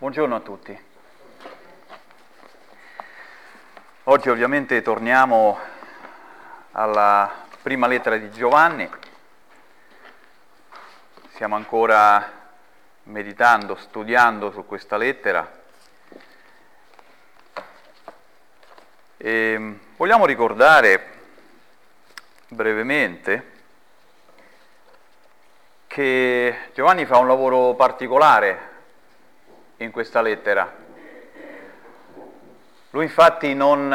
Buongiorno a tutti. Oggi ovviamente torniamo alla prima lettera di Giovanni. Stiamo ancora meditando, studiando su questa lettera e vogliamo ricordare brevemente che Giovanni fa un lavoro particolare in questa lettera. Lui infatti non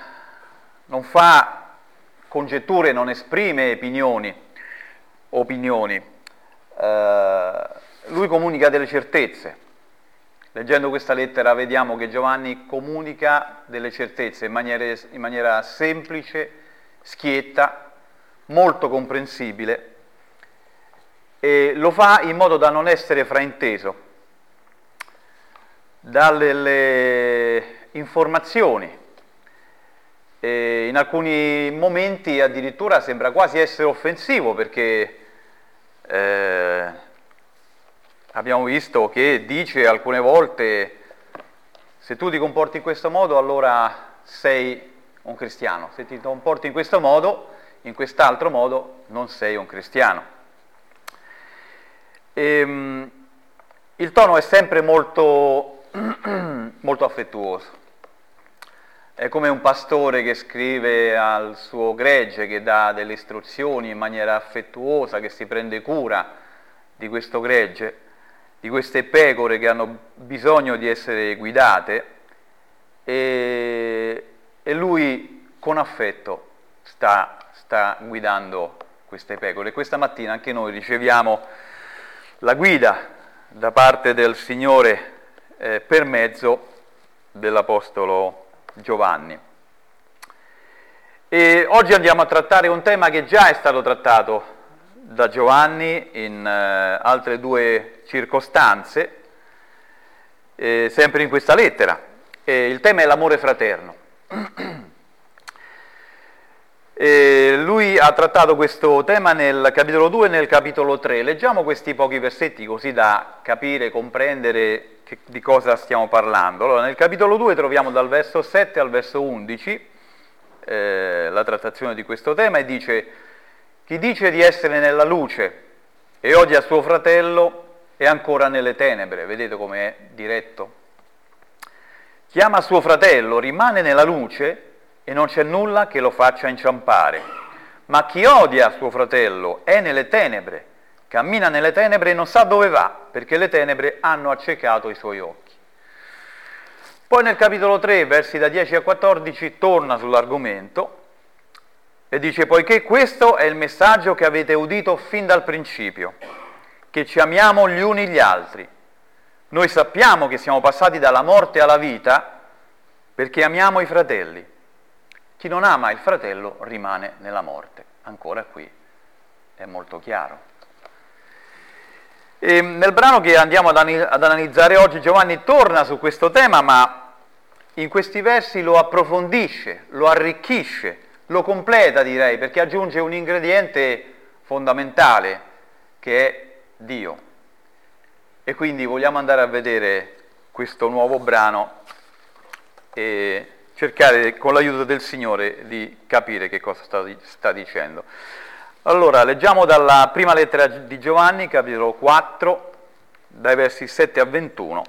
fa congetture, non esprime opinioni. Lui comunica delle certezze. Leggendo questa lettera vediamo che Giovanni comunica delle certezze in maniera semplice, schietta, molto comprensibile, e lo fa in modo da non essere frainteso dalle informazioni, e in alcuni momenti addirittura sembra quasi essere offensivo, perché abbiamo visto che dice alcune volte: se tu ti comporti in questo modo allora sei un cristiano, se ti comporti in questo modo, in quest'altro modo non sei un cristiano. Il tono è sempre molto affettuoso. È come un pastore che scrive al suo gregge, che dà delle istruzioni in maniera affettuosa, che si prende cura di questo gregge, di queste pecore che hanno bisogno di essere guidate, e lui con affetto sta guidando queste pecore. Questa mattina anche noi riceviamo la guida da parte del Signore per mezzo dell'Apostolo Giovanni. E oggi andiamo a trattare un tema che già è stato trattato da Giovanni in altre due circostanze, sempre in questa lettera. Il tema è l'amore fraterno. Lui ha trattato questo tema nel capitolo 2 e nel capitolo 3. Leggiamo questi pochi versetti così da capire, comprendere di cosa stiamo parlando. Allora, nel capitolo 2 troviamo dal verso 7 al verso 11 la trattazione di questo tema, e dice: chi dice di essere nella luce e odia suo fratello è ancora nelle tenebre. Vedete come è diretto? Chi ama suo fratello rimane nella luce e non c'è nulla che lo faccia inciampare. Ma chi odia suo fratello è nelle tenebre, cammina nelle tenebre e non sa dove va, perché le tenebre hanno accecato i suoi occhi. Poi nel capitolo 3, versi da 10 a 14, torna sull'argomento e dice: poiché questo è il messaggio che avete udito fin dal principio, che ci amiamo gli uni gli altri. Noi sappiamo che siamo passati dalla morte alla vita perché amiamo i fratelli. Chi non ama il fratello rimane nella morte. Ancora qui è molto chiaro. E nel brano che andiamo ad analizzare oggi, Giovanni torna su questo tema, ma in questi versi lo approfondisce, lo arricchisce, lo completa, direi, perché aggiunge un ingrediente fondamentale, che è Dio. E quindi vogliamo andare a vedere questo nuovo brano e cercare con l'aiuto del Signore di capire che cosa sta dicendo. Allora, leggiamo dalla prima lettera di Giovanni, capitolo 4, dai versi 7 a 21.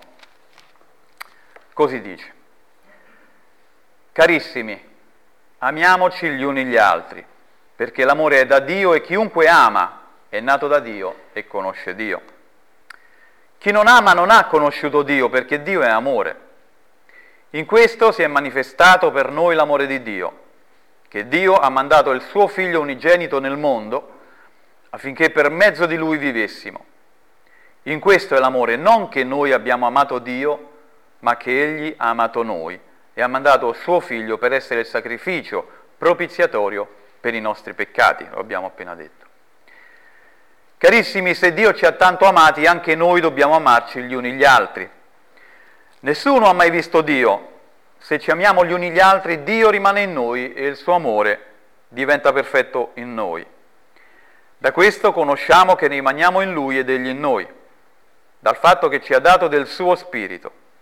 Così dice: carissimi, amiamoci gli uni gli altri, perché l'amore è da Dio e chiunque ama è nato da Dio e conosce Dio. Chi non ama non ha conosciuto Dio, perché Dio è amore. In questo si è manifestato per noi l'amore di Dio, che Dio ha mandato il suo Figlio unigenito nel mondo affinché per mezzo di Lui vivessimo. In questo è l'amore, non che noi abbiamo amato Dio, ma che Egli ha amato noi e ha mandato il suo Figlio per essere il sacrificio propiziatorio per i nostri peccati, lo abbiamo appena detto. Carissimi, se Dio ci ha tanto amati, anche noi dobbiamo amarci gli uni gli altri. Nessuno ha mai visto Dio. Se ci amiamo gli uni gli altri, Dio rimane in noi e il suo amore diventa perfetto in noi. Da questo conosciamo che rimaniamo in Lui ed Egli in noi, dal fatto che ci ha dato del suo Spirito.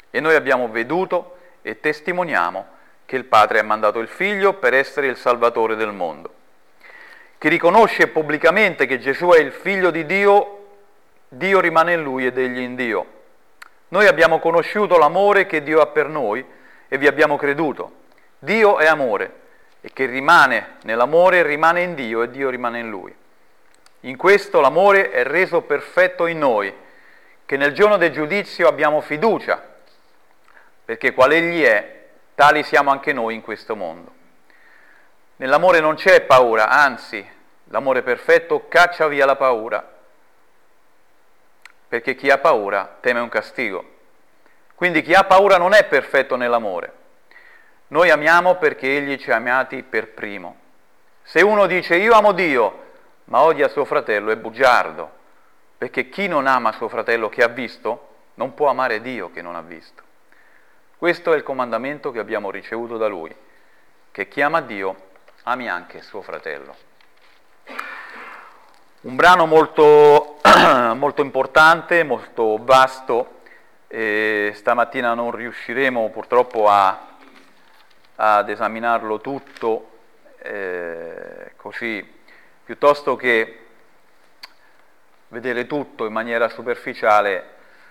E noi abbiamo veduto e testimoniamo che il Padre ha mandato il Figlio per essere il Salvatore del mondo. Chi riconosce pubblicamente che Gesù è il Figlio di Dio, Dio rimane in Lui ed Egli in Dio. Noi abbiamo conosciuto l'amore che Dio ha per noi e vi abbiamo creduto. Dio è amore e chi rimane nell'amore rimane in Dio e Dio rimane in Lui. In questo l'amore è reso perfetto in noi, che nel giorno del giudizio abbiamo fiducia, perché qual Egli è, tali siamo anche noi in questo mondo. Nell'amore non c'è paura, anzi, l'amore perfetto caccia via la paura, perché chi ha paura teme un castigo. Quindi chi ha paura non è perfetto nell'amore. Noi amiamo perché Egli ci ha amati per primo. Se uno dice io amo Dio, ma odia suo fratello, è bugiardo, perché chi non ama suo fratello che ha visto, non può amare Dio che non ha visto. Questo è il comandamento che abbiamo ricevuto da Lui, che chi ama Dio ami anche suo fratello. Un brano molto, molto importante, molto vasto, e stamattina non riusciremo purtroppo ad esaminarlo tutto, così, piuttosto che vedere tutto in maniera superficiale,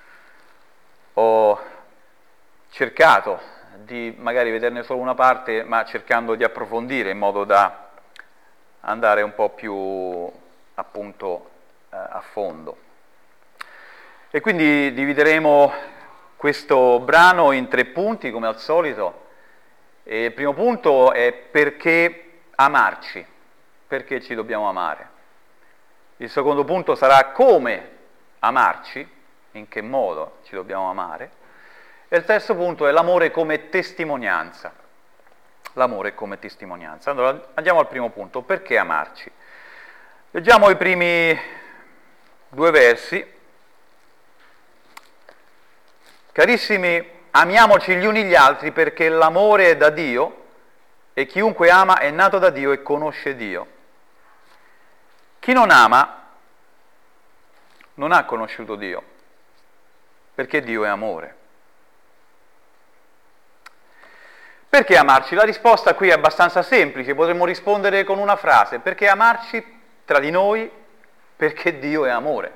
ho cercato di magari vederne solo una parte, ma cercando di approfondire in modo da andare un po' più appunto a fondo. E quindi divideremo questo brano in 3 punti come al solito. E il primo punto è perché amarci, perché ci dobbiamo amare. Il secondo punto sarà come amarci, in che modo ci dobbiamo amare. E il terzo punto è l'amore come testimonianza. L'amore come testimonianza. Allora andiamo al primo punto, perché amarci? Leggiamo i primi 2 versi. Carissimi, amiamoci gli uni gli altri perché l'amore è da Dio e chiunque ama è nato da Dio e conosce Dio. Chi non ama non ha conosciuto Dio, perché Dio è amore. Perché amarci? La risposta qui è abbastanza semplice, potremmo rispondere con una frase: perché amarci tra di noi? Perché Dio è amore.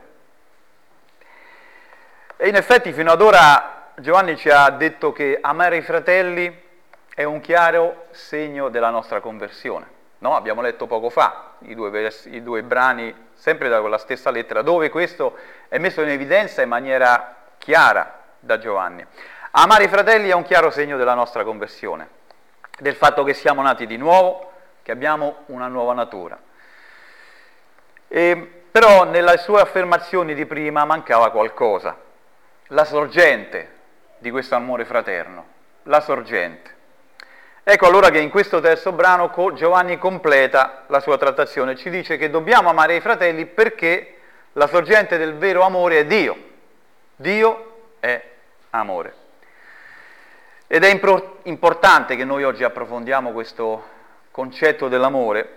E in effetti fino ad ora Giovanni ci ha detto che amare i fratelli è un chiaro segno della nostra conversione. No? Abbiamo letto poco fa i 2 brani, sempre da quella stessa lettera, dove questo è messo in evidenza in maniera chiara da Giovanni. Amare i fratelli è un chiaro segno della nostra conversione, del fatto che siamo nati di nuovo, che abbiamo una nuova natura. Però nelle sue affermazioni di prima mancava qualcosa, la sorgente di questo amore fraterno, la sorgente. Ecco allora che in questo terzo brano Giovanni completa la sua trattazione, ci dice che dobbiamo amare i fratelli perché la sorgente del vero amore è Dio. Dio è amore. Ed è importante che noi oggi approfondiamo questo concetto dell'amore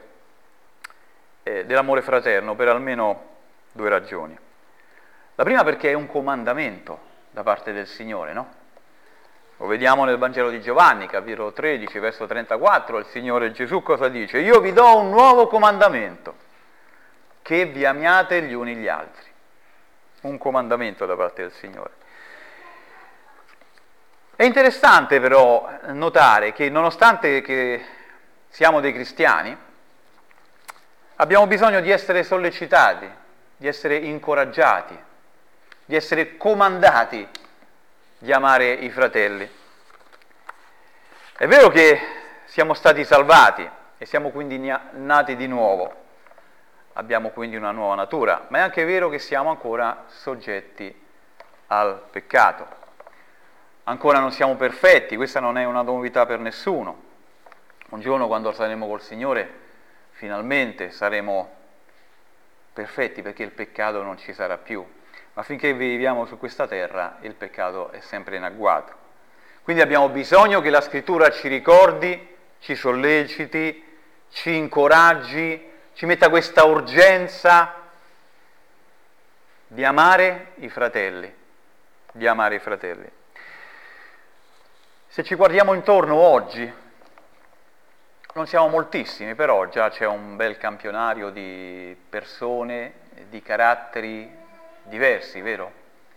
fraterno per almeno 2 ragioni. La prima perché è un comandamento da parte del Signore, no? Lo vediamo nel Vangelo di Giovanni, capitolo 13, verso 34, il Signore Gesù cosa dice? Io vi do un nuovo comandamento, che vi amiate gli uni gli altri. Un comandamento da parte del Signore. È interessante però notare che nonostante che siamo dei cristiani, abbiamo bisogno di essere sollecitati, di essere incoraggiati, di essere comandati di amare i fratelli. È vero che siamo stati salvati e siamo quindi nati di nuovo, abbiamo quindi una nuova natura, ma è anche vero che siamo ancora soggetti al peccato. Ancora non siamo perfetti, questa non è una novità per nessuno. Un giorno quando saremo col Signore finalmente saremo perfetti perché il peccato non ci sarà più. Ma finché viviamo su questa terra il peccato è sempre in agguato. Quindi abbiamo bisogno che la Scrittura ci ricordi, ci solleciti, ci incoraggi, ci metta questa urgenza di amare i fratelli, di amare i fratelli. Se ci guardiamo intorno oggi, non siamo moltissimi, però già c'è un bel campionario di persone, di caratteri diversi, vero?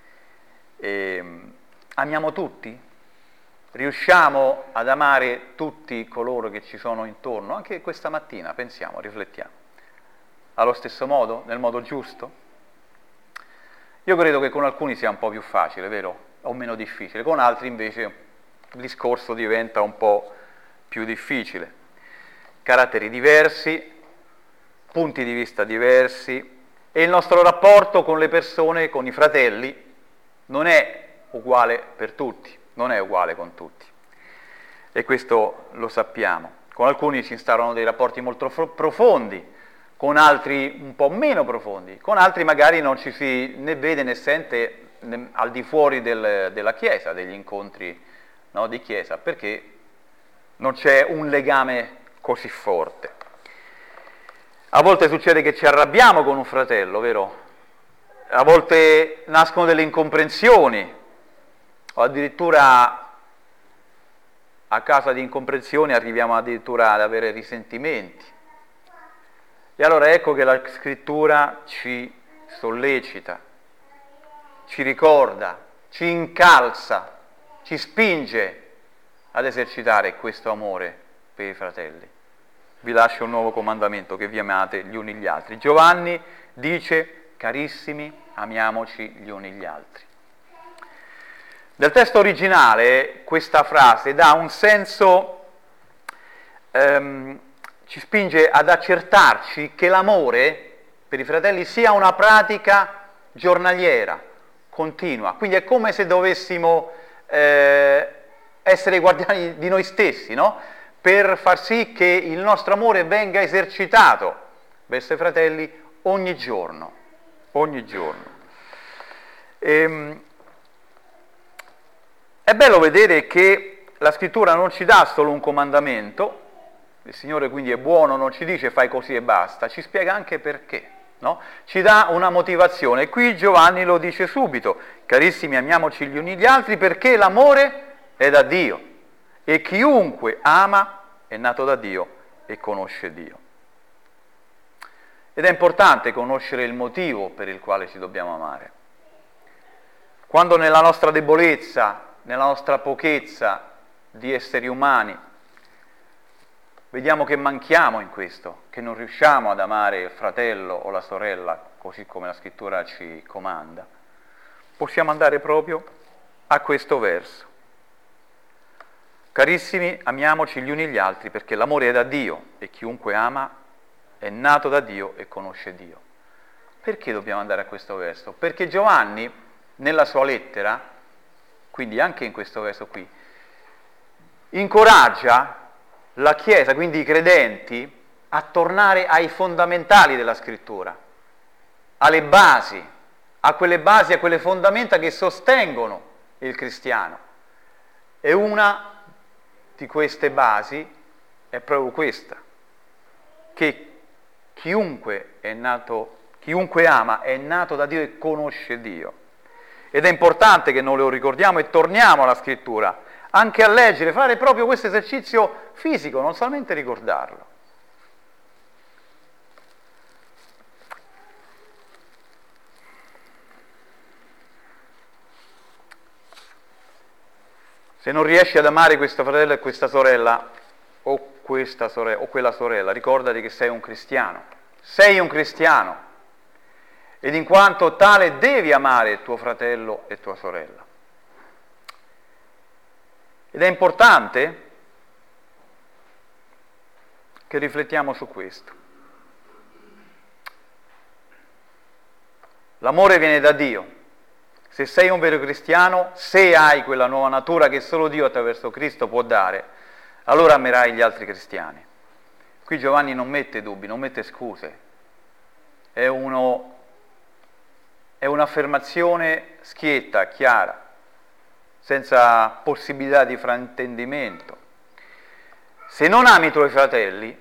Amiamo tutti? Riusciamo ad amare tutti coloro che ci sono intorno? Anche questa mattina, pensiamo, riflettiamo. Allo stesso modo? Nel modo giusto? Io credo che con alcuni sia un po' più facile, vero? O meno difficile. Con altri invece il discorso diventa un po' più difficile. Caratteri diversi, punti di vista diversi, e il nostro rapporto con le persone, con i fratelli, non è uguale per tutti, non è uguale con tutti. E questo lo sappiamo. Con alcuni si instaurano dei rapporti molto profondi, con altri un po' meno profondi, con altri magari non ci si né vede né sente al di fuori della Chiesa, degli incontri, no, di Chiesa, perché non c'è un legame così forte. A volte succede che ci arrabbiamo con un fratello, vero? A volte nascono delle incomprensioni, o addirittura a causa di incomprensioni arriviamo addirittura ad avere risentimenti. E allora ecco che la Scrittura ci sollecita, ci ricorda, ci incalza, ci spinge ad esercitare questo amore per i fratelli. Vi lascio un nuovo comandamento, che vi amate gli uni gli altri. Giovanni dice: carissimi, amiamoci gli uni gli altri. Nel testo originale questa frase dà un senso, ci spinge ad accertarci che l'amore per i fratelli sia una pratica giornaliera, continua. Quindi è come se dovessimo essere i guardiani di noi stessi, no? Per far sì che il nostro amore venga esercitato verso i fratelli ogni giorno, ogni giorno. È bello vedere che la Scrittura non ci dà solo un comandamento, il Signore quindi è buono, non ci dice fai così e basta, ci spiega anche perché, no? Ci dà una motivazione. E qui Giovanni lo dice subito: carissimi, amiamoci gli uni gli altri perché l'amore è da Dio e chiunque ama è nato da Dio e conosce Dio. Ed è importante conoscere il motivo per il quale ci dobbiamo amare. Quando nella nostra debolezza, nella nostra pochezza di esseri umani, vediamo che manchiamo in questo, che non riusciamo ad amare il fratello o la sorella, così come la Scrittura ci comanda, possiamo andare proprio a questo verso. Carissimi, amiamoci gli uni gli altri perché l'amore è da Dio e chiunque ama è nato da Dio e conosce Dio. Perché dobbiamo andare a questo verso? Perché Giovanni, nella sua lettera, quindi anche in questo verso qui, incoraggia la Chiesa, quindi i credenti, a tornare ai fondamentali della Scrittura, alle basi, a quelle fondamenta che sostengono il cristiano. E una di queste basi è proprio questa, che chiunque ama è nato da Dio e conosce Dio. Ed è importante che noi lo ricordiamo e torniamo alla Scrittura, anche a leggere, fare proprio questo esercizio fisico, non solamente ricordarlo. Se non riesci ad amare questo fratello e questa sorella, o quella sorella, ricordati che sei un cristiano. Sei un cristiano. Ed in quanto tale devi amare tuo fratello e tua sorella. Ed è importante che riflettiamo su questo. L'amore viene da Dio. Se sei un vero cristiano, se hai quella nuova natura che solo Dio attraverso Cristo può dare, allora amerai gli altri cristiani. Qui Giovanni non mette dubbi, non mette scuse. È un'affermazione schietta, chiara, senza possibilità di fraintendimento. Se non ami i tuoi fratelli,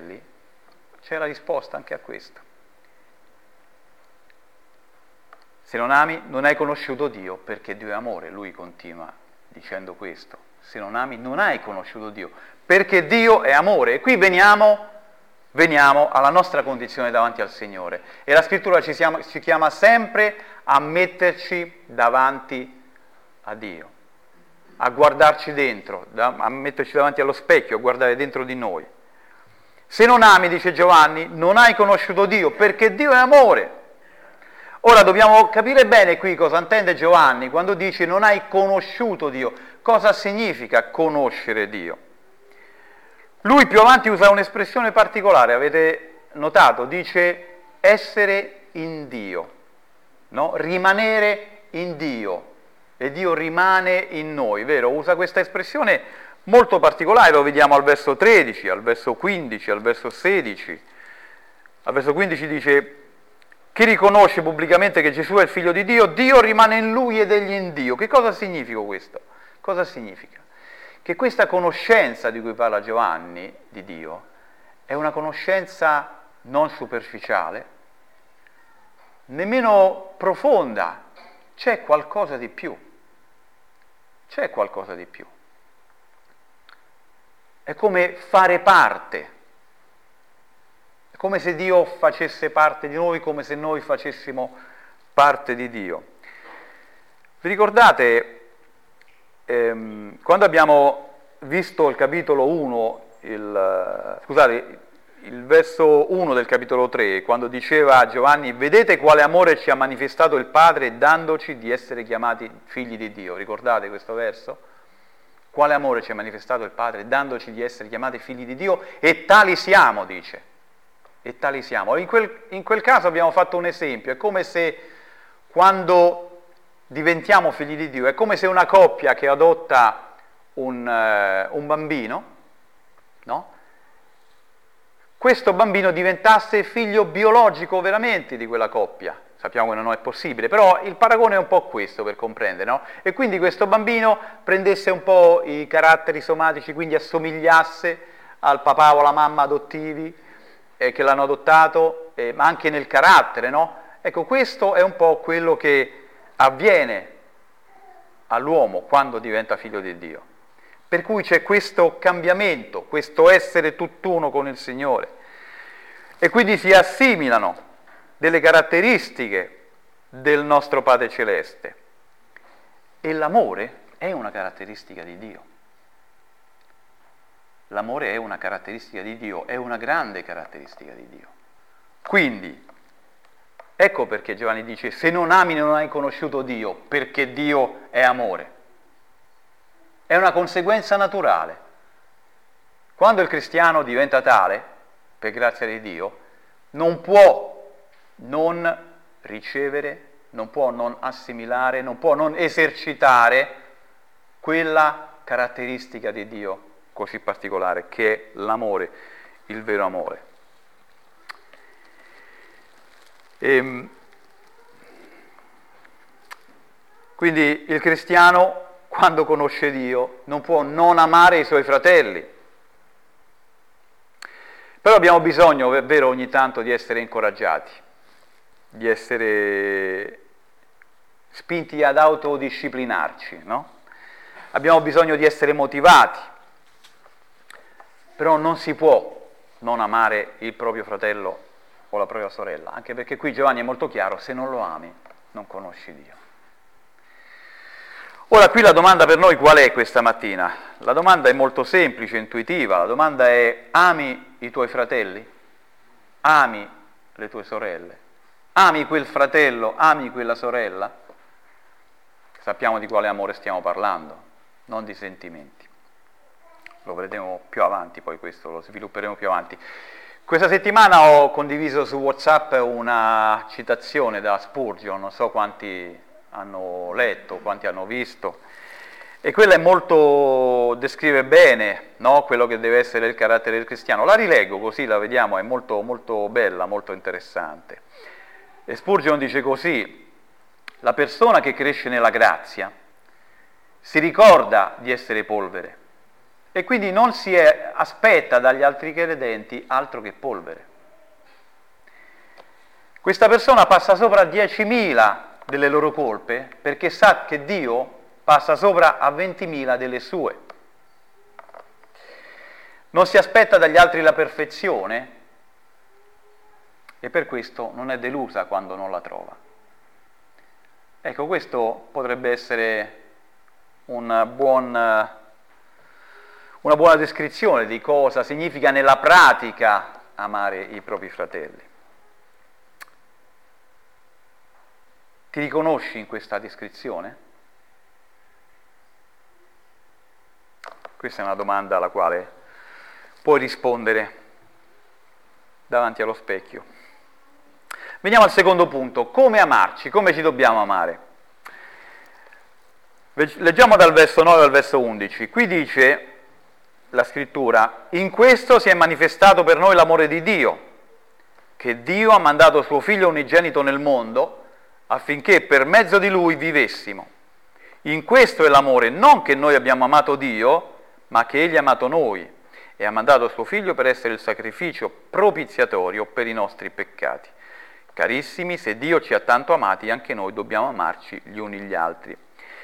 c'è la risposta anche a questo. Se non ami, non hai conosciuto Dio, perché Dio è amore. Lui continua dicendo questo. Se non ami, non hai conosciuto Dio, perché Dio è amore. E qui veniamo alla nostra condizione davanti al Signore. E la Scrittura ci chiama sempre a metterci davanti a Dio, a guardarci dentro, a metterci davanti allo specchio, a guardare dentro di noi. Se non ami, dice Giovanni, non hai conosciuto Dio, perché Dio è amore. Ora dobbiamo capire bene qui cosa intende Giovanni quando dice non hai conosciuto Dio. Cosa significa conoscere Dio? Lui più avanti usa un'espressione particolare, avete notato, dice essere in Dio, no? Rimanere in Dio, e Dio rimane in noi, vero? Usa questa espressione molto particolare, lo vediamo al verso 13, al verso 15, al verso 16. Al verso 15 dice: chi riconosce pubblicamente che Gesù è il Figlio di Dio, Dio rimane in lui ed egli in Dio. Che cosa significa questo? Cosa significa? Che questa conoscenza di cui parla Giovanni, di Dio, è una conoscenza non superficiale, nemmeno profonda, c'è qualcosa di più. C'è qualcosa di più. È come fare parte. È come se Dio facesse parte di noi, come se noi facessimo parte di Dio. Vi ricordate, quando abbiamo visto il capitolo 1, il verso 1 del capitolo 3, quando diceva Giovanni: vedete quale amore ci ha manifestato il Padre dandoci di essere chiamati figli di Dio. Ricordate questo verso? Quale amore ci ha manifestato il Padre dandoci di essere chiamati figli di Dio, e tali siamo, dice. E tali siamo. In quel caso abbiamo fatto un esempio, è come se quando diventiamo figli di Dio, è come se una coppia che adotta un bambino, no? Questo bambino diventasse figlio biologico veramente di quella coppia. Sappiamo che non è possibile, però il paragone è un po' questo per comprendere, no? E quindi questo bambino prendesse un po' i caratteri somatici, quindi assomigliasse al papà o alla mamma adottivi che l'hanno adottato, ma anche nel carattere, no? Ecco, questo è un po' quello che avviene all'uomo quando diventa figlio di Dio. Per cui c'è questo cambiamento, questo essere tutt'uno con il Signore. E quindi si assimilano delle caratteristiche del nostro Padre Celeste. E l'amore è una caratteristica di Dio. L'amore è una caratteristica di Dio, è una grande caratteristica di Dio. Quindi, ecco perché Giovanni dice: se non ami non hai conosciuto Dio, perché Dio è amore. È una conseguenza naturale. Quando il cristiano diventa tale, per grazia di Dio, non può non ricevere, non può non assimilare, non può non esercitare quella caratteristica di Dio così particolare, che è l'amore, il vero amore. Quindi il cristiano, quando conosce Dio, non può non amare i suoi fratelli. Però abbiamo bisogno, è vero, ogni tanto di essere incoraggiati, di essere spinti ad autodisciplinarci, no? Abbiamo bisogno di essere motivati. Però non si può non amare il proprio fratello o la propria sorella, anche perché qui Giovanni è molto chiaro: se non lo ami, non conosci Dio. Ora, qui la domanda per noi qual è questa mattina? La domanda è molto semplice, intuitiva. La domanda è: ami i tuoi fratelli? Ami le tue sorelle? Ami quel fratello? Ami quella sorella? Sappiamo di quale amore stiamo parlando, non di sentimenti. Lo vedremo più avanti, poi questo lo svilupperemo più avanti. Questa settimana ho condiviso su WhatsApp una citazione da Spurgeon, non so quanti hanno letto, quanti hanno visto, e quella è molto, descrive bene, no, quello che deve essere il carattere del cristiano. La rileggo così la vediamo, è molto, molto bella, molto interessante. E Spurgeon dice così: la persona che cresce nella grazia si ricorda di essere polvere, e quindi non si aspetta dagli altri credenti altro che polvere. Questa persona passa sopra 10.000 delle loro colpe perché sa che Dio passa sopra a 20.000 delle sue. Non si aspetta dagli altri la perfezione e per questo non è delusa quando non la trova. Ecco, questo potrebbe essere una buona descrizione di cosa significa nella pratica amare i propri fratelli. Ti riconosci in questa descrizione? Questa è una domanda alla quale puoi rispondere davanti allo specchio. Veniamo al secondo punto, come amarci, come ci dobbiamo amare. Leggiamo dal verso 9 al verso 11. Qui dice la scrittura: in questo si è manifestato per noi l'amore di Dio, che Dio ha mandato suo figlio unigenito nel mondo affinché per mezzo di lui vivessimo. In questo è l'amore, non che noi abbiamo amato Dio, ma che egli ha amato noi e ha mandato suo figlio per essere il sacrificio propiziatorio per i nostri peccati. Carissimi, se Dio ci ha tanto amati, anche noi dobbiamo amarci gli uni gli altri.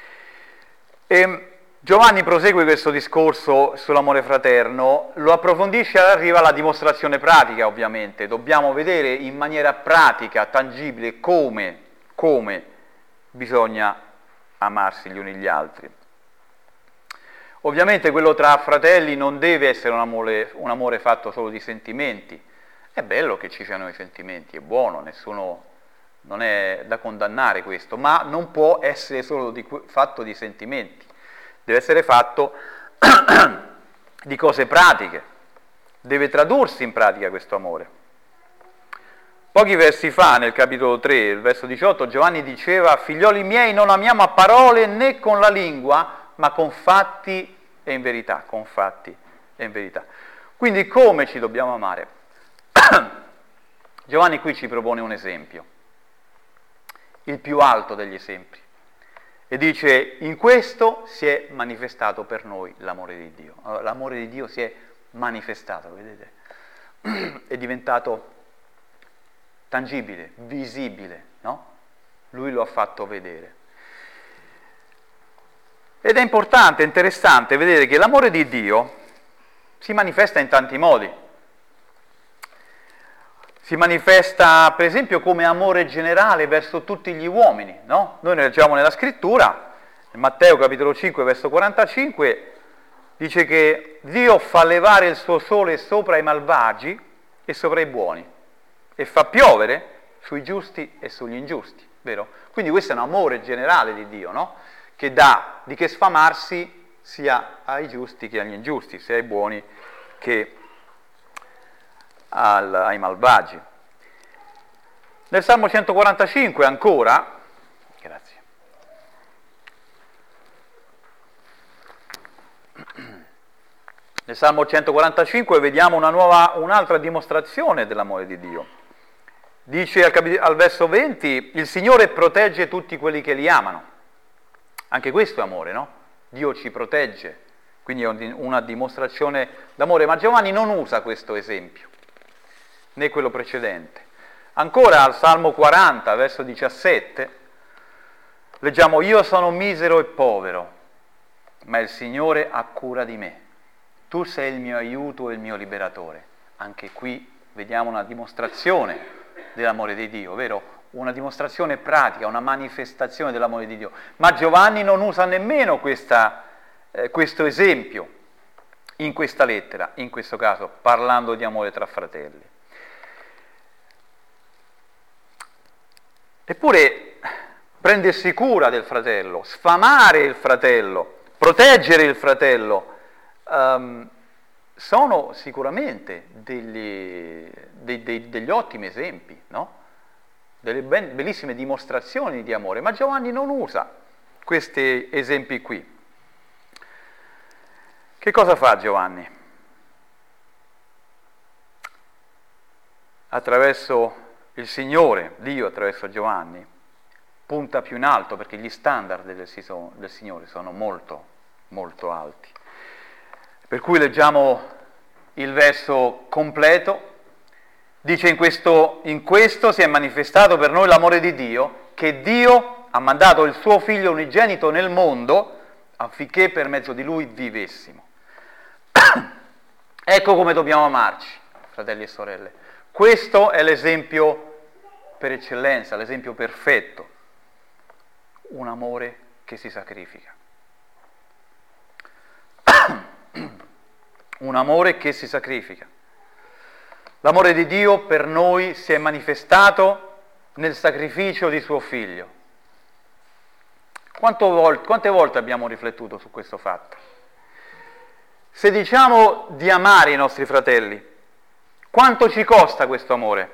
E Giovanni prosegue questo discorso sull'amore fraterno, lo approfondisce e arriva alla dimostrazione pratica, ovviamente. Dobbiamo vedere in maniera pratica, tangibile, come bisogna amarsi gli uni gli altri. Ovviamente quello tra fratelli non deve essere un amore fatto solo di sentimenti. È bello che ci siano i sentimenti, è buono, non è da condannare questo, ma non può essere solo fatto di sentimenti, deve essere fatto di cose pratiche, deve tradursi in pratica questo amore. Pochi versi fa, nel capitolo 3, il verso 18, Giovanni diceva: figlioli miei, non amiamo a parole né con la lingua, ma con fatti e in verità, con fatti e in verità. Quindi come ci dobbiamo amare? Giovanni qui ci propone un esempio, il più alto degli esempi, e dice: in questo si è manifestato per noi l'amore di Dio. Allora, l'amore di Dio si è manifestato, vedete? È diventato tangibile, visibile, no? Lui lo ha fatto vedere. Ed è importante, interessante vedere che l'amore di Dio si manifesta in tanti modi. Si manifesta, per esempio, come amore generale verso tutti gli uomini, no? Noi ne leggiamo nella scrittura, in Matteo capitolo 5, verso 45, dice che Dio fa levare il suo sole sopra i malvagi e sopra i buoni, e fa piovere sui giusti e sugli ingiusti, vero? Quindi questo è un amore generale di Dio, no? Che dà di che sfamarsi sia ai giusti che agli ingiusti, sia ai buoni che ai malvagi. Nel Salmo 145 ancora, grazie. Nel Salmo 145 vediamo un'altra dimostrazione dell'amore di Dio. Dice al verso 20: il Signore protegge tutti quelli che li amano. Anche questo è amore, no? Dio ci protegge, quindi è una dimostrazione d'amore, ma Giovanni non usa questo esempio, né quello precedente. Ancora al Salmo 40, verso 17, leggiamo: io sono misero e povero, ma il Signore ha cura di me. Tu sei il mio aiuto e il mio liberatore. Anche qui vediamo una dimostrazione dell'amore di Dio, vero? Una dimostrazione pratica, una manifestazione dell'amore di Dio. Ma Giovanni non usa nemmeno questo esempio in questa lettera, in questo caso, parlando di amore tra fratelli. Eppure prendersi cura del fratello, sfamare il fratello, proteggere il fratello, sono sicuramente degli ottimi esempi, no? Delle bellissime dimostrazioni di amore, ma Giovanni non usa questi esempi qui. Che cosa fa Giovanni? Attraverso il Signore, Dio attraverso Giovanni, punta più in alto perché gli standard del Signore sono molto, molto alti. Per cui leggiamo il verso completo Dice in questo si è manifestato per noi l'amore di Dio, che Dio ha mandato il suo figlio unigenito nel mondo affinché per mezzo di lui vivessimo. Ecco come dobbiamo amarci, fratelli e sorelle. Questo è l'esempio per eccellenza, l'esempio perfetto. Un amore che si sacrifica. Un amore che si sacrifica. L'amore di Dio per noi si è manifestato nel sacrificio di suo figlio. Quante volte abbiamo riflettuto su questo fatto? Se diciamo di amare i nostri fratelli, quanto ci costa questo amore?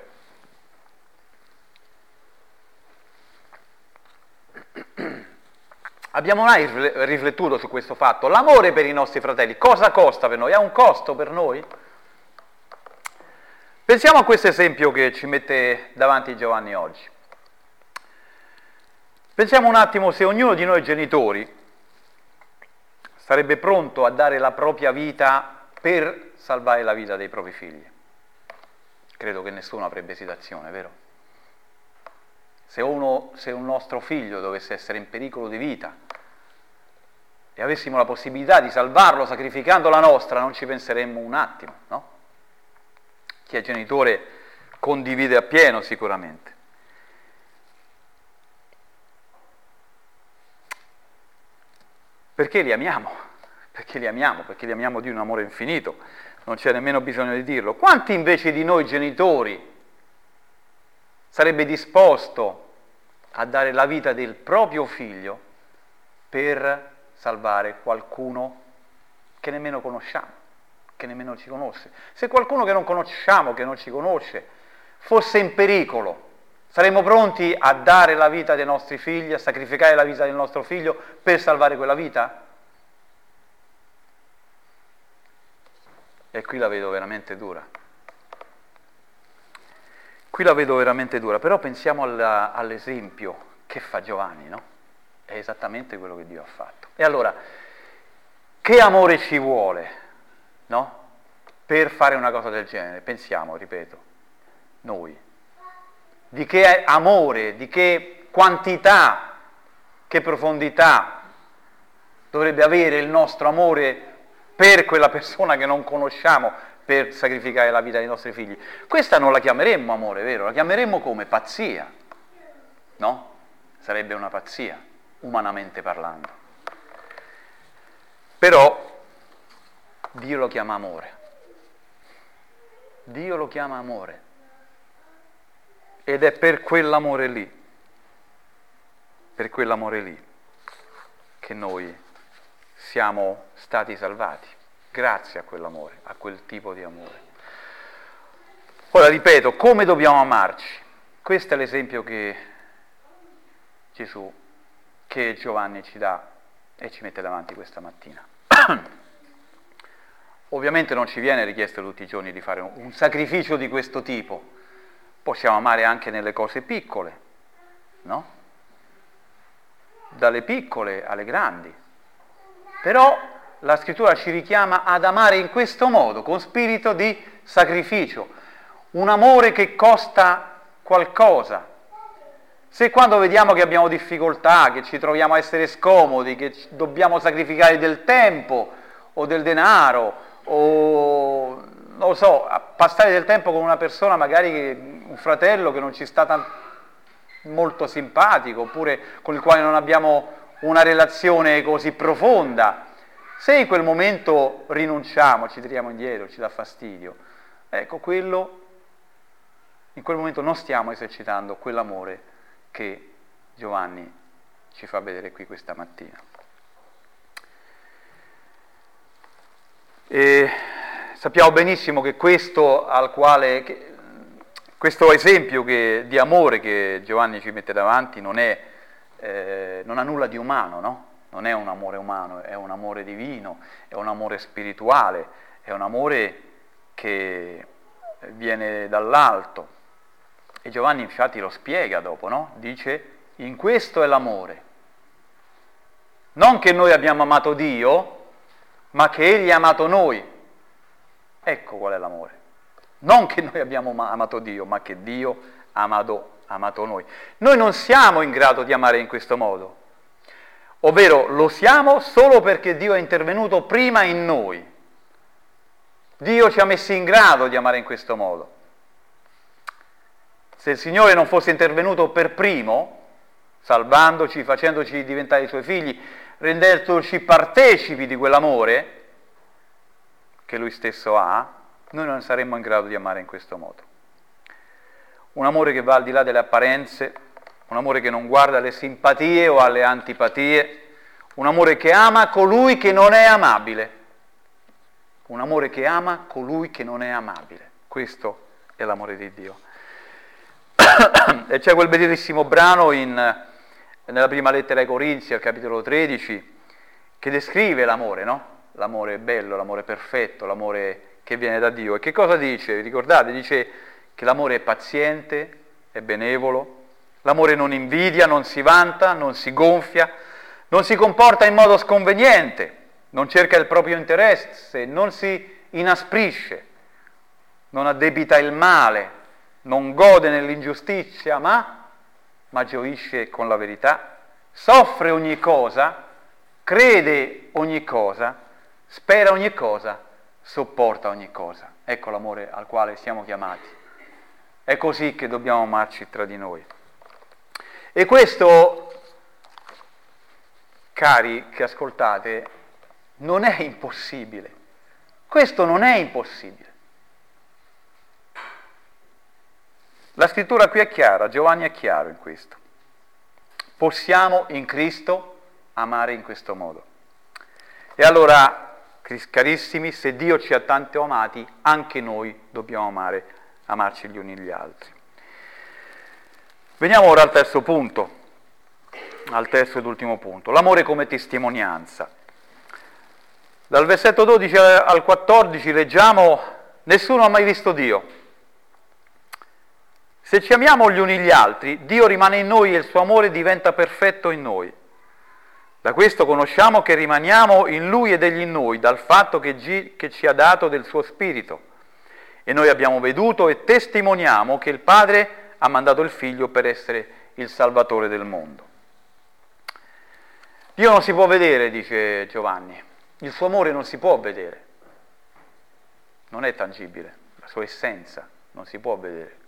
Abbiamo mai riflettuto su questo fatto? L'amore per i nostri fratelli, cosa costa per noi? Ha un costo per noi? Pensiamo a questo esempio che ci mette davanti Giovanni oggi. Pensiamo un attimo se ognuno di noi genitori sarebbe pronto a dare la propria vita per salvare la vita dei propri figli. Credo che nessuno avrebbe esitazione, vero? Se un nostro figlio dovesse essere in pericolo di vita e avessimo la possibilità di salvarlo sacrificando la nostra, non ci penseremmo un attimo, no? Chi è genitore condivide appieno sicuramente. Perché li amiamo? Perché li amiamo di un amore infinito, non c'è nemmeno bisogno di dirlo. Quanti invece di noi genitori sarebbe disposto a dare la vita del proprio figlio per salvare qualcuno che nemmeno conosciamo, che nemmeno ci conosce? Se qualcuno che non conosciamo, che non ci conosce, fosse in pericolo, saremmo pronti a dare la vita dei nostri figli, a sacrificare la vita del nostro figlio per salvare quella vita? E qui la vedo veramente dura. Qui la vedo veramente dura, però pensiamo all'esempio che fa Giovanni, no? È esattamente quello che Dio ha fatto. E allora, che amore ci vuole, no? Per fare una cosa del genere? Pensiamo, ripeto, noi. Di che amore, di che quantità, che profondità dovrebbe avere il nostro amore per quella persona che non conosciamo per sacrificare la vita dei nostri figli. Questa non la chiameremmo amore, vero? La chiameremmo come pazzia, no? Sarebbe una pazzia, umanamente parlando. Però Dio lo chiama amore. Dio lo chiama amore. Ed è per quell'amore lì, che noi siamo stati salvati, grazie a quell'amore, a quel tipo di amore. Ora ripeto, come dobbiamo amarci? Questo è l'esempio che Gesù, che Giovanni ci dà e ci mette davanti questa mattina. Ovviamente non ci viene richiesto tutti i giorni di fare un sacrificio di questo tipo. Possiamo amare anche nelle cose piccole, no? Dalle piccole alle grandi. Però la Scrittura ci richiama ad amare in questo modo, con spirito di sacrificio. Un amore che costa qualcosa. Se quando vediamo che abbiamo difficoltà, che ci troviamo a essere scomodi, che dobbiamo sacrificare del tempo o del denaro o, non lo so, passare del tempo con una persona, magari un fratello che non ci sta molto simpatico, oppure con il quale non abbiamo una relazione così profonda, se in quel momento rinunciamo, ci tiriamo indietro, ci dà fastidio, ecco, in quel momento non stiamo esercitando quell'amore che Giovanni ci fa vedere qui questa mattina. E sappiamo benissimo che questo esempio di amore che Giovanni ci mette davanti non ha nulla di umano, no? Non è un amore umano, è un amore divino, è un amore spirituale, è un amore che viene dall'alto. E Giovanni infatti lo spiega dopo, no? Dice, in questo è l'amore. Non che noi abbiamo amato Dio, ma che Egli ha amato noi. Ecco qual è l'amore. Non che noi abbiamo amato Dio, ma che Dio ha amato noi. Noi non siamo in grado di amare in questo modo, ovvero lo siamo solo perché Dio è intervenuto prima in noi. Dio ci ha messi in grado di amare in questo modo. Se il Signore non fosse intervenuto per primo, salvandoci, facendoci diventare i Suoi figli, rendendoci partecipi di quell'amore che Lui stesso ha, noi non saremmo in grado di amare in questo modo. Un amore che va al di là delle apparenze, un amore che non guarda alle simpatie o alle antipatie, un amore che ama colui che non è amabile. Un amore che ama colui che non è amabile. Questo è l'amore di Dio. E c'è quel bellissimo brano nella prima lettera ai Corinzi, al capitolo 13, che descrive l'amore, no? L'amore bello, l'amore perfetto, l'amore che viene da Dio. E che cosa dice? Vi ricordate? Dice che l'amore è paziente, è benevolo, l'amore non invidia, non si vanta, non si gonfia, non si comporta in modo sconveniente, non cerca il proprio interesse, non si inasprisce, non addebita il male, non gode nell'ingiustizia, ma gioisce con la verità, soffre ogni cosa, crede ogni cosa, spera ogni cosa, sopporta ogni cosa. Ecco l'amore al quale siamo chiamati. È così che dobbiamo amarci tra di noi. E questo, cari che ascoltate, non è impossibile. Questo non è impossibile. La scrittura qui è chiara, Giovanni è chiaro in questo. Possiamo in Cristo amare in questo modo. E allora, carissimi, se Dio ci ha tanto amati, anche noi dobbiamo amarci gli uni gli altri. Veniamo ora al terzo punto, al terzo ed ultimo punto, l'amore come testimonianza. Dal versetto 12 al 14 leggiamo: nessuno ha mai visto Dio. Se ci amiamo gli uni gli altri, Dio rimane in noi e il suo amore diventa perfetto in noi. Da questo conosciamo che rimaniamo in Lui ed Egli in noi, dal fatto che ci ha dato del suo Spirito. E noi abbiamo veduto e testimoniamo che il Padre ha mandato il Figlio per essere il Salvatore del mondo. Dio non si può vedere, dice Giovanni, il suo amore non si può vedere, non è tangibile, la sua essenza non si può vedere.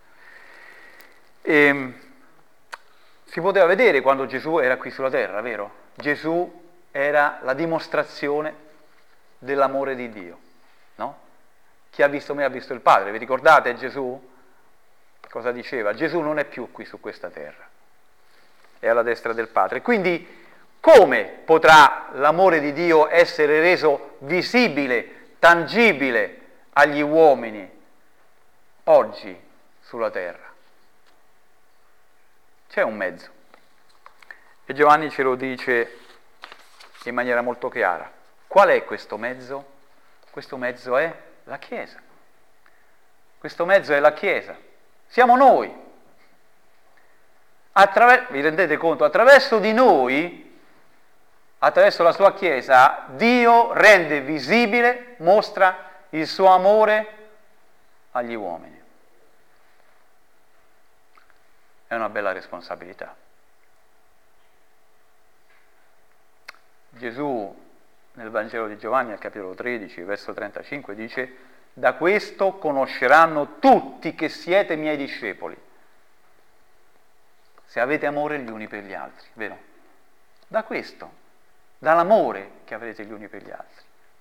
E si poteva vedere quando Gesù era qui sulla terra, vero? Gesù era la dimostrazione dell'amore di Dio, no? Chi ha visto me ha visto il Padre. Vi ricordate Gesù? Cosa diceva? Gesù non è più qui su questa terra, è alla destra del Padre. Quindi come potrà l'amore di Dio essere reso visibile, tangibile agli uomini oggi sulla terra? C'è un mezzo. E Giovanni ce lo dice in maniera molto chiara. Qual è questo mezzo? Questo mezzo è la Chiesa. Questo mezzo è la Chiesa. Siamo noi. Vi rendete conto? Attraverso di noi, attraverso la sua Chiesa, Dio rende visibile, mostra il suo amore agli uomini. È una bella responsabilità. Gesù nel Vangelo di Giovanni al capitolo 13, verso 35 dice: da questo conosceranno tutti che siete miei discepoli, se avete amore gli uni per gli altri, vero? Da questo, dall'amore che avrete gli uni per gli altri.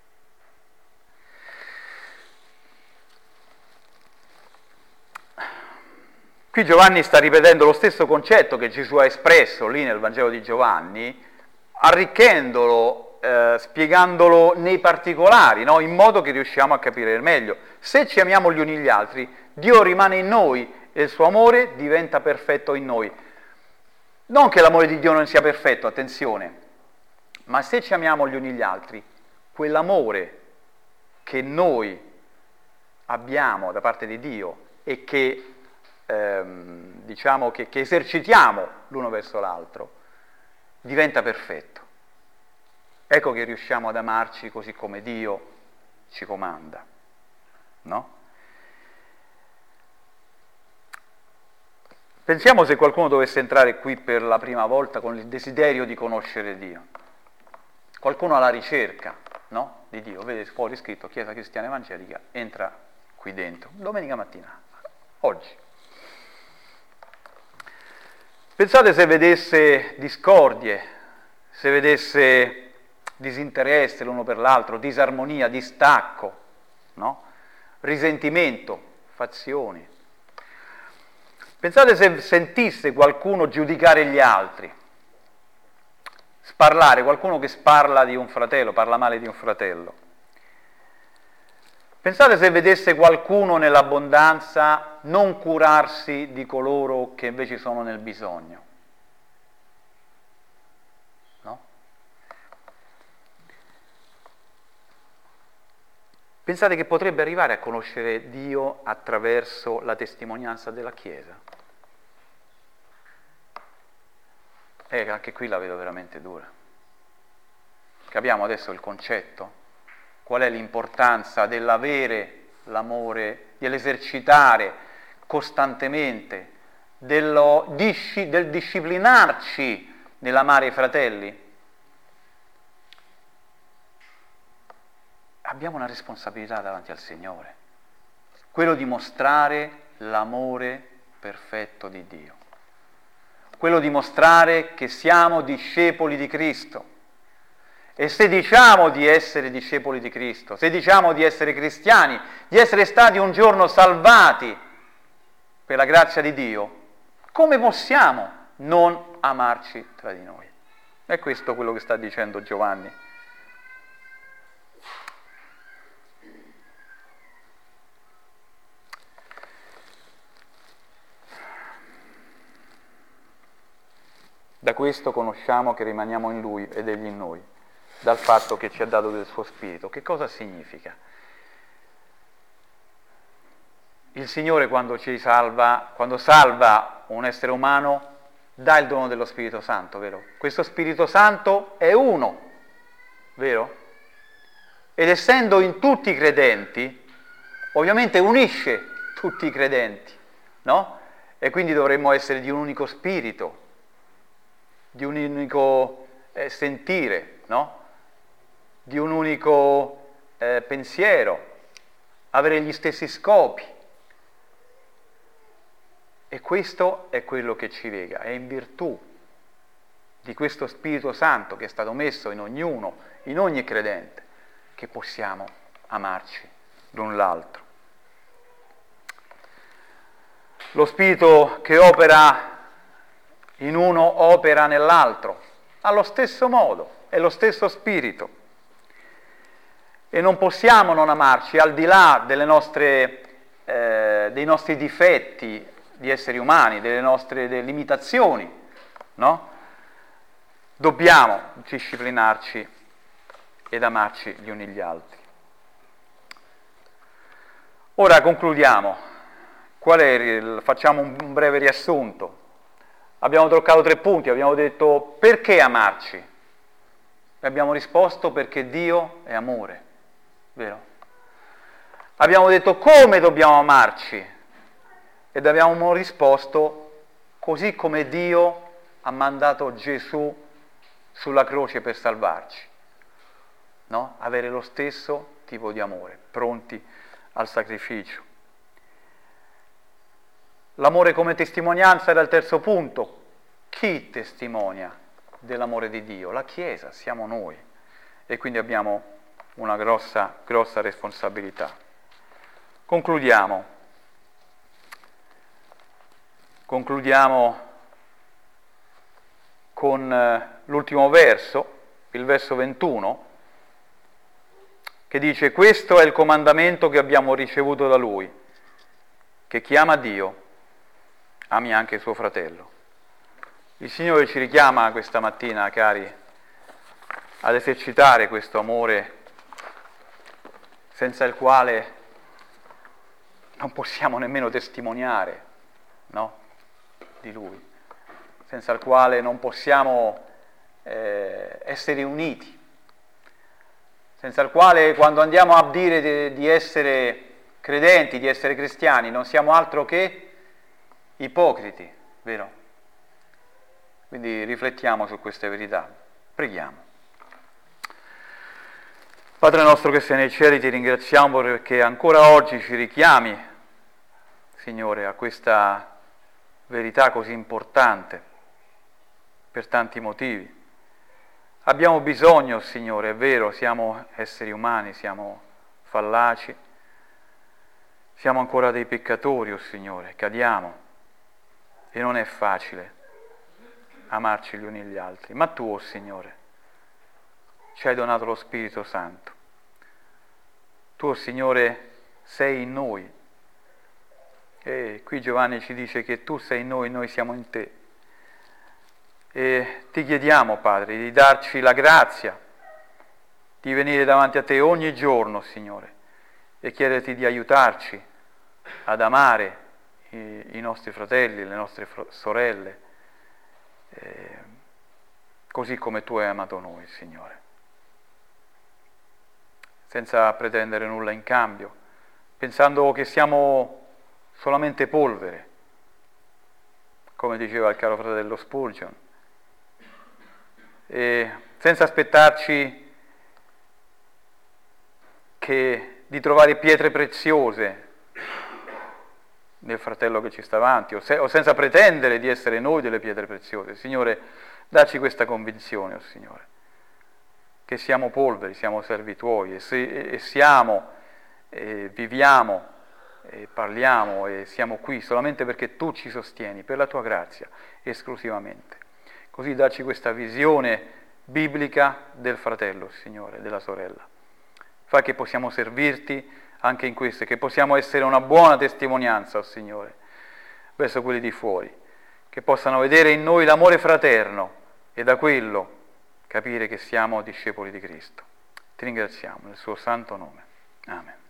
Qui Giovanni sta ripetendo lo stesso concetto che Gesù ha espresso lì nel Vangelo di Giovanni, arricchendolo, spiegandolo nei particolari, no? In modo che riusciamo a capire meglio. Se ci amiamo gli uni gli altri, Dio rimane in noi e il suo amore diventa perfetto in noi. Non che l'amore di Dio non sia perfetto, attenzione, ma se ci amiamo gli uni gli altri, quell'amore che noi abbiamo da parte di Dio e che diciamo che esercitiamo l'uno verso l'altro, diventa perfetto. Ecco che riusciamo ad amarci così come Dio ci comanda, no? Pensiamo se qualcuno dovesse entrare qui per la prima volta con il desiderio di conoscere Dio. Qualcuno alla ricerca, no? Di Dio, vede fuori scritto Chiesa Cristiana Evangelica, entra qui dentro, domenica mattina, oggi. Pensate se vedesse discordie, se vedesse disinteresse l'uno per l'altro, disarmonia, distacco, no? Risentimento, fazioni. Pensate se sentisse qualcuno giudicare gli altri, sparlare, qualcuno che sparla di un fratello, parla male di un fratello. Pensate se vedesse qualcuno nell'abbondanza non curarsi di coloro che invece sono nel bisogno. No? Pensate che potrebbe arrivare a conoscere Dio attraverso la testimonianza della Chiesa? Anche qui la vedo veramente dura. Capiamo adesso il concetto? Qual è l'importanza dell'avere l'amore, dell'esercitare costantemente, del disciplinarci nell'amare i fratelli? Abbiamo una responsabilità davanti al Signore, quello di mostrare l'amore perfetto di Dio, quello di mostrare che siamo discepoli di Cristo. E se diciamo di essere discepoli di Cristo, se diciamo di essere cristiani, di essere stati un giorno salvati per la grazia di Dio, come possiamo non amarci tra di noi? È questo quello che sta dicendo Giovanni. Da questo conosciamo che rimaniamo in Lui ed Egli in noi, dal fatto che ci ha dato del suo Spirito. Che cosa significa? Il Signore quando ci salva, quando salva un essere umano, dà il dono dello Spirito Santo, vero? Questo Spirito Santo è uno, vero? Ed essendo in tutti i credenti, ovviamente unisce tutti i credenti, no? E quindi dovremmo essere di un unico spirito, di un unico sentire, no? Di un unico pensiero, avere gli stessi scopi. E questo è quello che ci lega, è in virtù di questo Spirito Santo che è stato messo in ognuno, in ogni credente, che possiamo amarci l'un l'altro. Lo Spirito che opera in uno opera nell'altro, allo stesso modo, è lo stesso Spirito. E non possiamo non amarci, al di là dei nostri difetti di esseri umani, delle nostre limitazioni, no? Dobbiamo disciplinarci ed amarci gli uni gli altri. Ora concludiamo. Facciamo un breve riassunto. Abbiamo toccato 3 punti, abbiamo detto perché amarci? E abbiamo risposto perché Dio è amore, vero? Abbiamo detto come dobbiamo amarci? Ed abbiamo risposto così come Dio ha mandato Gesù sulla croce per salvarci, no? Avere lo stesso tipo di amore, pronti al sacrificio. L'amore come testimonianza era il terzo punto. Chi testimonia dell'amore di Dio? La Chiesa, siamo noi. E quindi abbiamo una grossa responsabilità. Concludiamo con l'ultimo verso, il verso 21, che dice: questo è il comandamento che abbiamo ricevuto da Lui, che chi ama Dio ami anche suo fratello. Il Signore ci richiama questa mattina, cari, ad esercitare questo amore senza il quale non possiamo nemmeno testimoniare, no? Di Lui, senza il quale non possiamo essere uniti, senza il quale quando andiamo a dire di essere credenti, di essere cristiani, non siamo altro che ipocriti, vero? Quindi riflettiamo su queste verità, preghiamo. Padre nostro che sei nei cieli, ti ringraziamo perché ancora oggi ci richiami, Signore, a questa verità così importante, per tanti motivi. Abbiamo bisogno, Signore, è vero, siamo esseri umani, siamo fallaci, siamo ancora dei peccatori, Signore, cadiamo e non è facile amarci gli uni gli altri, ma tu, Signore, ci hai donato lo Spirito Santo. Tu, Signore, sei in noi. E qui Giovanni ci dice che tu sei in noi siamo in te. E ti chiediamo, Padre, di darci la grazia di venire davanti a te ogni giorno, Signore, e chiederti di aiutarci ad amare i nostri fratelli, le nostre sorelle, così come tu hai amato noi, Signore, senza pretendere nulla in cambio, pensando che siamo solamente polvere, come diceva il caro fratello Spurgeon, e senza aspettarci di trovare pietre preziose nel fratello che ci sta avanti, o senza pretendere di essere noi delle pietre preziose. Signore, dacci questa convinzione, Signore, che siamo polveri, siamo servi tuoi, e siamo, viviamo, e parliamo e siamo qui solamente perché tu ci sostieni, per la tua grazia, esclusivamente. Così dacci questa visione biblica del fratello, Signore, della sorella. Fa che possiamo servirti anche in questo, che possiamo essere una buona testimonianza, Signore, verso quelli di fuori, che possano vedere in noi l'amore fraterno e da quello capire che siamo discepoli di Cristo. Ti ringraziamo nel suo santo nome. Amen.